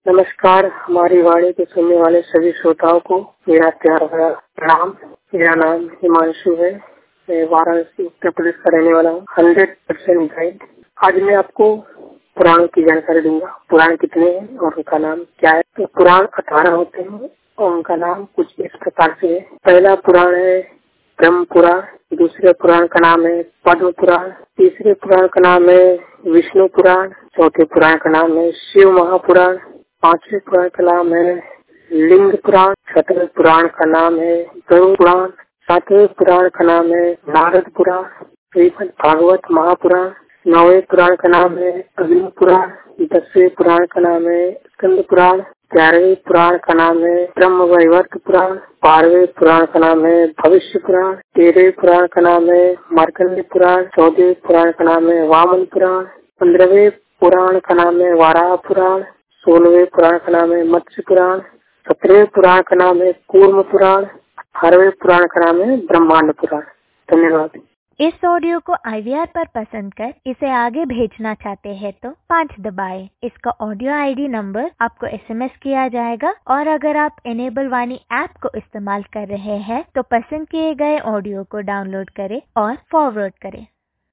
नमस्कार। हमारी वाणी के सुनने वाले सभी श्रोताओं को मेरा प्यार भरा प्रणाम। मेरा नाम हिमांशु है। मैं वाराणसी उत्तर प्रदेश का रहने वाला हूँ। 100% गाइड। आज मैं आपको पुराणों की जानकारी दूंगा। पुराण कितने हैं और उनका नाम क्या है। तो पुराण 18 होते हैं और उनका नाम कुछ इस प्रकार से है। पहला पुराण है ब्रह्म पुराण, दूसरे पुराण का नाम है पद्म पुराण, तीसरे पुराण का नाम है विष्णु पुराण, चौथे पुराण का नाम है शिव महापुराण, पांचवें पुराण का नाम है लिंग पुराण, छठवें पुराण का नाम है गरुड़ पुराण, सातवें पुराण का नाम है नारद पुराण, श्रीमद् भागवत महापुराण, नौवें पुराण का नाम है अग्नि पुराण, 10वें पुराण का नाम है स्कंद पुराण, 11वें पुराण का नाम है ब्रह्म वैवर्त पुराण, 12वें पुराण का नाम है भविष्य पुराण, 13वें पुराण का नाम है मार्कंडेय पुराण, 14वें पुराण का नाम है वामन पुराण, 15वें पुराण का नाम है वाराह पुराण, 16वें पुराण का नाम है मत्स्य पुराण, 17वें पुराण का नाम है कूर्म पुराण, 18वें पुराण का नाम है ब्रह्मांड पुराण। धन्यवाद। इस ऑडियो को IVR पर पसंद कर इसे आगे भेजना चाहते हैं तो 5 दबाएं। इसका ऑडियो ID नंबर आपको SMS किया जाएगा और अगर आप इनेबल वाणी ऐप को इस्तेमाल कर रहे हैं तो पसंद किए गए ऑडियो को डाउनलोड करें और फॉरवर्ड करें।